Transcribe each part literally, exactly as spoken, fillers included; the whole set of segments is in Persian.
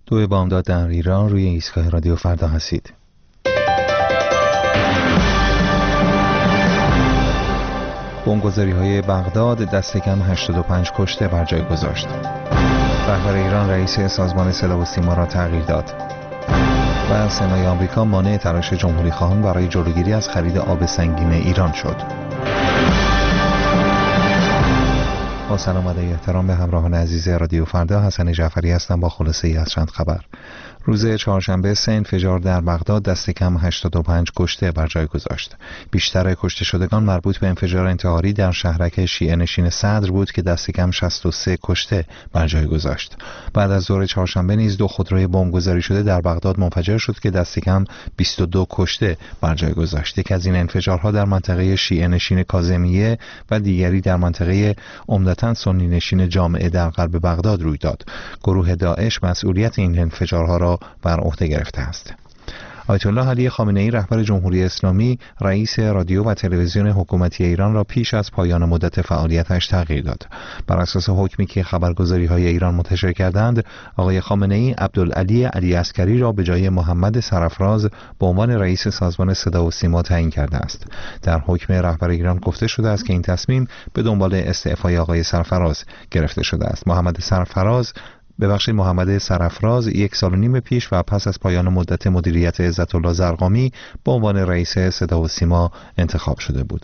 دو بامداد در ایران، روی ایستگاه رادیو فردا هستید. بمبگذاری‌های بغداد دست کم هشتاد و پنج کشته بر جای گذاشت. رهبر ایران رئیس سازمان صدا و سیما را تغییر داد. و سنای آمریکا مانع تلاش جمهوری خواهان برای جلوگیری از خرید آب سنگین ایران شد. با سلام و احترام به همراهان عزیز رادیو فردا، حسن جعفری هستم با خلاصه ای از چند خبر. روز چهارشنبه سه انفجار در بغداد دست کم هشتاد و پنج کشته بر جای گذاشت. بیشتر کشته شدگان مربوط به انفجار انتحاری در شهرک شیعه نشین صدر بود که دست کم شصت و سه کشته بر جای گذاشت. بعد از ظهر چهارشنبه نیز دو خودروی بمبگذاری شده در بغداد منفجر شد که دست کم بیست و دو کشته بر جای گذاشت. یک از این انفجارها در منطقه شیعه نشین کاظمیه و دیگری در منطقه عمدتاً سنی نشین جامعه در غرب بغداد روی داد. گروه داعش مسئولیت این انفجارها را بر عهده گرفته است. آیت الله علی خامنه‌ای رهبر جمهوری اسلامی رئیس رادیو و تلویزیون حکومتی ایران را پیش از پایان مدت فعالیتش تغییر داد. بر اساس حکمی که خبرگزاری‌های ایران منتشر کردند، آقای خامنه‌ای عبدالعلی علی عسکری را به جای محمد سرفراز به عنوان رئیس سازمان صدا و سیما تعیین کرده است. در حکم رهبر ایران گفته شده است که این تصمیم به دنبال استعفای آقای سرفراز گرفته شده است. محمد سرفراز ببخشید محمد سرفراز یک سال و نیم پیش و پس از پایان مدت مدیریت عزت الله زرقامی به عنوان رئیس صدا و سیما انتخاب شده بود.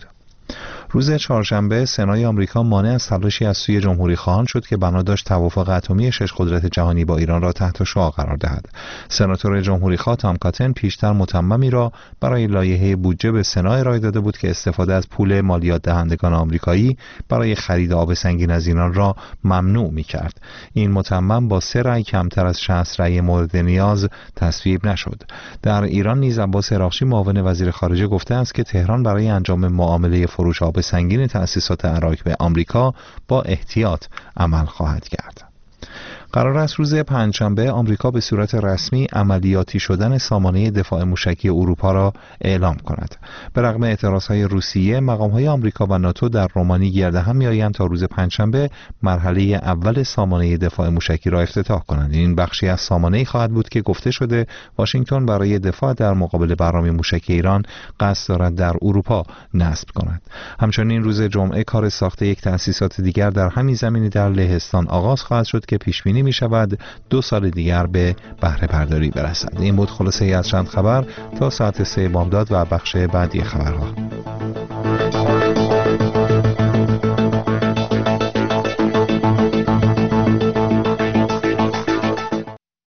روز چهارشنبه سنای آمریکا مانع از تلاشی از سوی جمهوری خواهان شد که بنا داشت توافق اتمی شش قدرت جهانی با ایران را تحت شعاع قرار دهد. سناتور جمهوری خواه تام کاتن پیشتر متممی را برای لایحه بودجه به سنا ارائه داده بود که استفاده از پول مالیات دهندگان آمریکایی برای خرید آب سنگین از ایران را ممنوع می‌کرد. این متمم با سه رأی کمتر از شصت رأی مورد نیاز تصویب نشد. در ایران نیز عباس عراقچی معاون وزیر خارجه گفته است که تهران برای انجام معامله فروش آب سنگین تأسیسات اراک به آمریکا با احتیاط عمل خواهد کرد. قرار است روز پنجشنبه آمریکا به صورت رسمی عملیاتی شدن سامانه دفاع موشکی اروپا را اعلام کند. به رغم اعتراضهای روسیه، مقام‌های آمریکا و ناتو در رومانی گرد هم می‌آیند تا روز پنجشنبه مرحله اول سامانه دفاع موشکی را افتتاح کنند. این بخشی از سامانه‌ای خواهد بود که گفته شده واشنگتن برای دفاع در مقابل برنامه موشکی ایران قصد دارد در اروپا نصب کند. همچنین روز جمعه کار ساخت یک تأسیسات دیگر در همین زمینه در لهستان آغاز خواهد شد که پیش بینی می شود دو سال دیگر به بهره برداری برسد. این بود خلاصه ای از چند خبر تا ساعت سه بامداد و بخش بعدی خبرها.